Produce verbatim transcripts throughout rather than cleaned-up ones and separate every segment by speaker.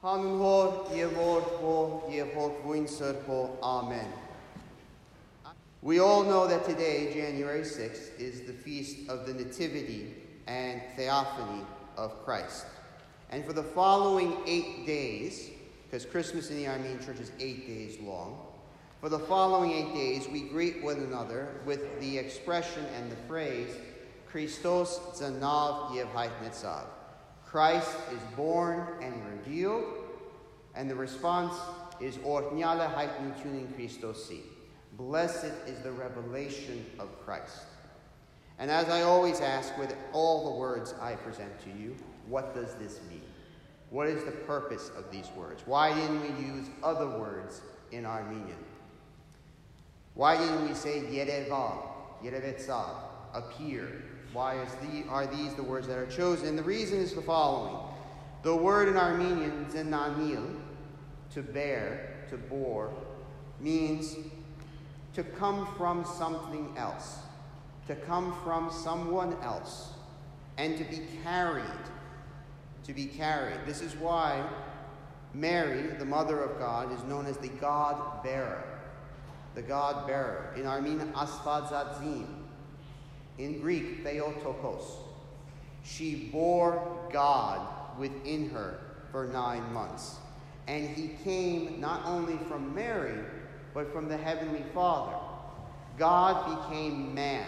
Speaker 1: Hanunhor, Yevord Ho, Yevord Winser Ho, Amen. We all know that today, January sixth, is the feast of the Nativity and Theophany of Christ. And for the following eight days, because Christmas in the Armenian Church is eight days long, for the following eight days, we greet one another with the expression and the phrase, Christos Zanav Yevhait Nitzav. Christ is born and revealed, and the response is Ortnyala Haitnutunin Christosi. Blessed is the revelation of Christ. And as I always ask with all the words I present to you, what does this mean? What is the purpose of these words? Why didn't we use other words in Armenian? Why didn't we say Yereva, Yerevetzav, appear? Why is the, are these the words that are chosen? And the reason is the following. The word in Armenian, zenanil, to bear, to bore, means to come from something else, to come from someone else, and to be carried, to be carried. This is why Mary, the mother of God, is known as the God-bearer, the God-bearer. In Armenian, Asfadzadzim. In Greek, Theotokos. She bore God within her for nine months. And he came not only from Mary, but from the Heavenly Father. God became man.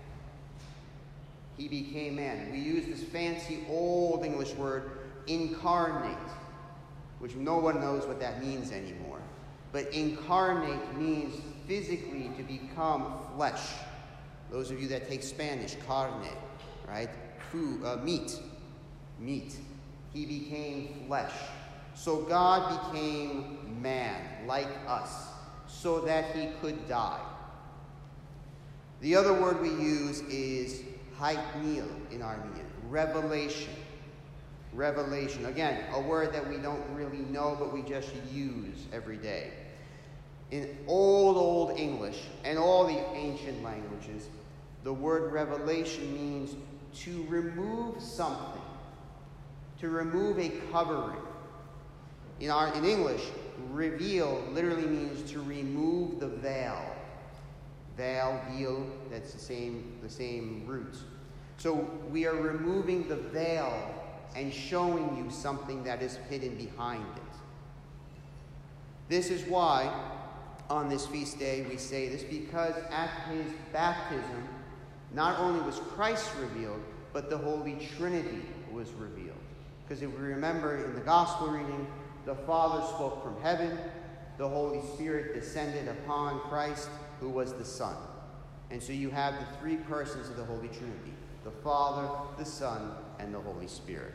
Speaker 1: He became man. We use this fancy old English word, incarnate, which no one knows what that means anymore. But incarnate means physically to become flesh. Those of you that take Spanish, carne, right? Food, uh, meat, meat. He became flesh. So God became man, like us, so that he could die. The other word we use is haitnil in Armenian, revelation. Revelation. Again, a word that we don't really know, but we just use every day. In old, old English and all the ancient languages, the word revelation means to remove something, to remove a covering. In, our, in English, reveal literally means to remove the veil. Veil, veil, that's the same, the same root. So we are removing the veil and showing you something that is hidden behind it. This is why on this feast day we say this, because at his baptism, not only was Christ revealed, but the Holy Trinity was revealed. Because if we remember in the Gospel reading, the Father spoke from heaven, the Holy Spirit descended upon Christ, who was the Son. And so you have the three persons of the Holy Trinity, the Father, the Son, and the Holy Spirit.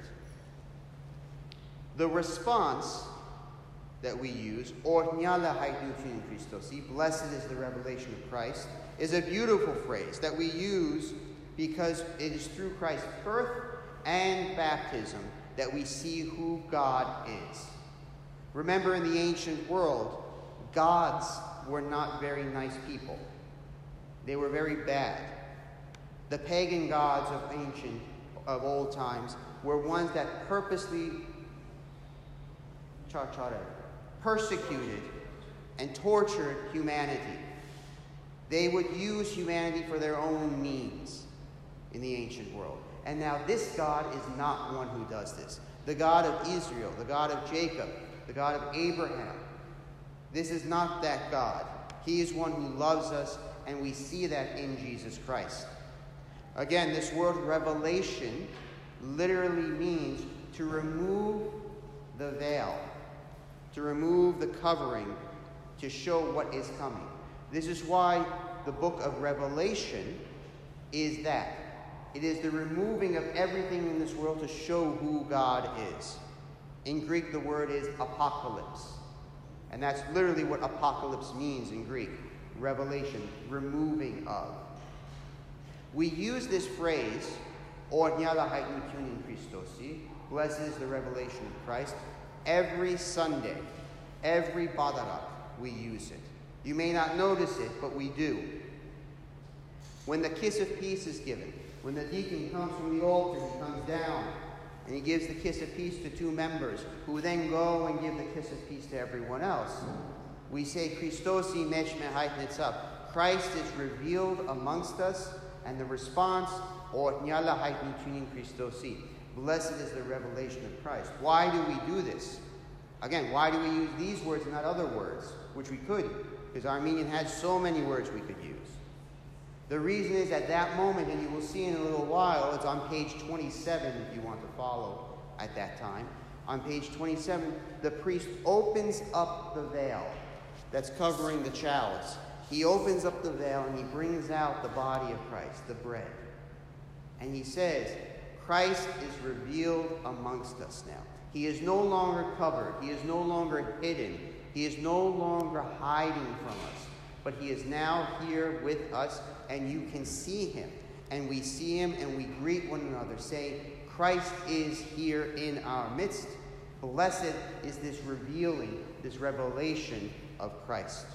Speaker 1: The response that we use, Ortnyala Haitnutunin Christosi, blessed is the revelation of Christ, is a beautiful phrase that we use because it is through Christ's birth and baptism that we see who God is. Remember, in the ancient world, gods were not very nice people. They were very bad. The pagan gods of ancient, of old times, were ones that purposely persecuted and tortured humanity. They would use humanity for their own means in the ancient world. And now this God is not one who does this. The God of Israel, the God of Jacob, the God of Abraham. This is not that God. He is one who loves us, and we see that in Jesus Christ. Again, this word revelation literally means to remove the veil, to remove the covering, to show what is coming. This is why the book of Revelation is that. It is the removing of everything in this world to show who God is. In Greek, the word is apocalypse. And that's literally what apocalypse means in Greek. Revelation, removing of. We use this phrase, Ortnyala Haitnutunin Christosi, blessed is the revelation of Christ, every Sunday, every Badarak, we use it. You may not notice it, but we do. When the kiss of peace is given, when the deacon comes from the altar, he comes down And he gives the kiss of peace to two members, who then go and give the kiss of peace to everyone else. We say, Christosi mech mehait nitzab. Christ is revealed amongst us, and the response, Ot nyala hait nitunin Christosi. Blessed is the revelation of Christ. Why do we do this? Again, why do we use these words and not other words, which we could, because Armenian has so many words we could use. The reason is at that moment, and you will see in a little while, it's on page twenty-seven if you want to follow at that time. On page twenty-seven, the priest opens up the veil that's covering the chalice. He opens up the veil and he brings out the body of Christ, the bread. And he says, Christ is revealed amongst us now. He is no longer covered. He is no longer hidden. He is no longer hiding from us. But he is now here with us, and you can see him. And we see him and we greet one another, saying, Christ is here in our midst. Blessed is this revealing, this revelation of Christ.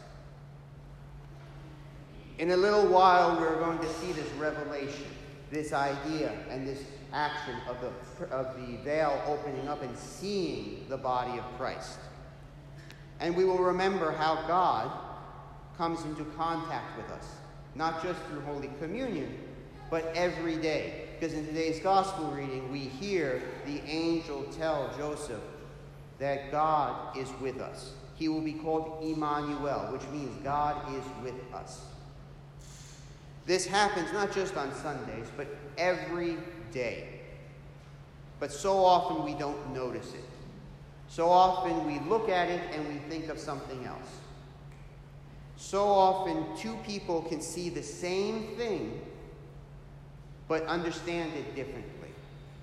Speaker 1: In a little while, we're going to see this revelation, this idea, and this action of the, of the veil opening up and seeing the body of Christ. And we will remember how God comes into contact with us, not just through Holy Communion, but every day. Because in today's gospel reading, we hear the angel tell Joseph that God is with us. He will be called Emmanuel, which means God is with us. This happens not just on Sundays, but every day. But so often we don't notice it. So often we look at it and we think of something else. So often two people can see the same thing, but understand it differently.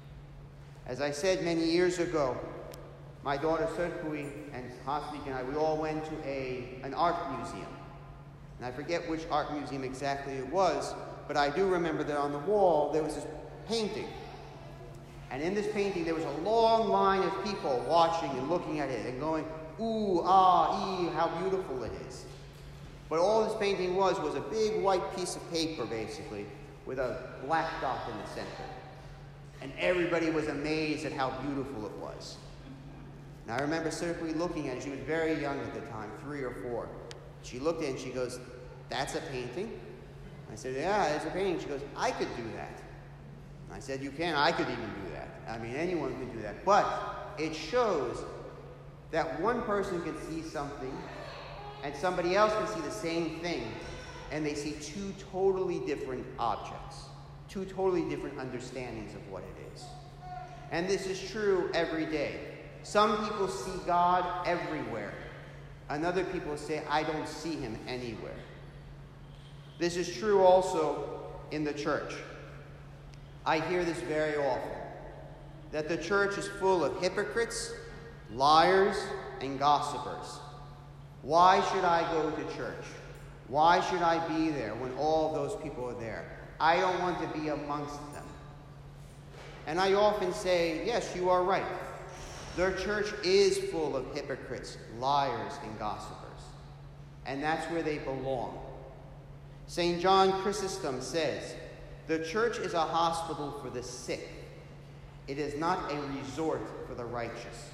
Speaker 1: As I said many years ago, my daughter Serpui and Hasvik and I, we all went to a, an art museum. And I forget which art museum exactly it was, but I do remember that on the wall there was this painting. And in this painting there was a long line of people watching and looking at it and going, ooh, ah, ee, how beautiful it is. But all this painting was was a big white piece of paper, basically, with a black dot in the center. And everybody was amazed at how beautiful it was. And I remember Serpui looking at it. She was very young at the time, three or four. She looked at it and she goes, that's a painting? I said, yeah, it's a painting. She goes, I could do that. And I said, you can. I could even do that. I mean, anyone could do that. But it shows that one person can see something and somebody else can see the same thing, and they see two totally different objects, two totally different understandings of what it is. And this is true every day. Some people see God everywhere. And other people say, I don't see him anywhere. This is true also in the church. I hear this very often, that the church is full of hypocrites, liars, and gossipers. Why should I go to church? Why should I be there when all of those people are there? I don't want to be amongst them. And I often say, yes, you are right. Their church is full of hypocrites, liars, and gossipers. And that's where they belong. Saint John Chrysostom says, the church is a hospital for the sick. It is not a resort for the righteous.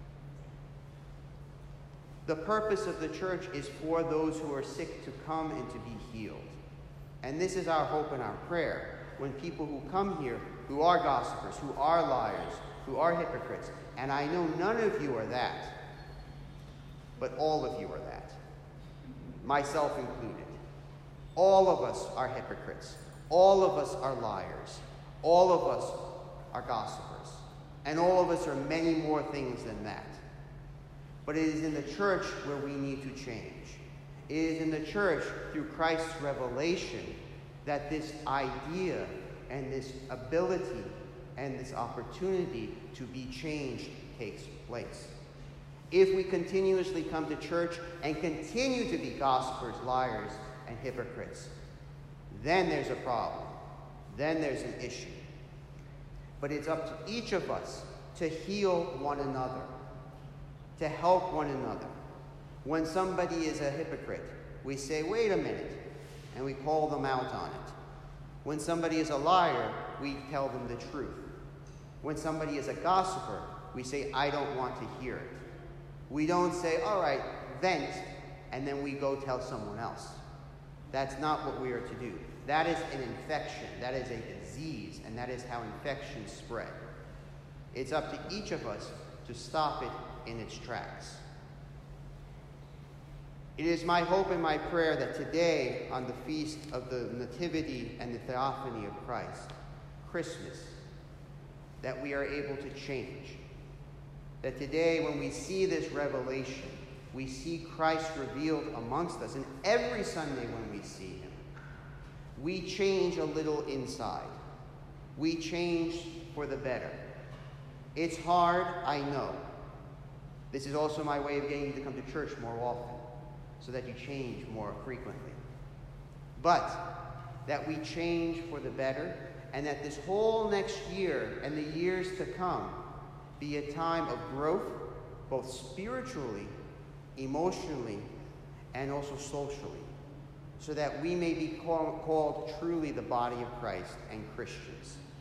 Speaker 1: The purpose of the church is for those who are sick to come and to be healed. And this is our hope and our prayer. When people who come here, who are gossipers, who are liars, who are hypocrites, and I know none of you are that, but all of you are that, myself included. All of us are hypocrites. All of us are liars. All of us are gossipers. And all of us are many more things than that. But it is in the church where we need to change. It is in the church, through Christ's revelation, that this idea and this ability and this opportunity to be changed takes place. If we continuously come to church and continue to be gossipers, liars, and hypocrites, then there's a problem. Then there's an issue. But it's up to each of us to heal one another, to help one another. When somebody is a hypocrite, we say, wait a minute, and we call them out on it. When somebody is a liar, we tell them the truth. When somebody is a gossiper, we say, I don't want to hear it. We don't say, all right, vent, and then we go tell someone else. That's not what we are to do. That is an infection. That is a disease, and that is how infections spread. It's up to each of us to stop it in its tracks. It is my hope and my prayer that today, on the feast of the Nativity and the Theophany of Christ, Christmas, that we are able to change. That today, when we see this revelation, we see Christ revealed amongst us. And every Sunday when we see him, we change a little inside. We change for the better. It's hard, I know. This is also my way of getting you to come to church more often, so that you change more frequently. But that we change for the better, and that this whole next year and the years to come be a time of growth, both spiritually, emotionally, and also socially, so that we may be call, called truly the body of Christ and Christians.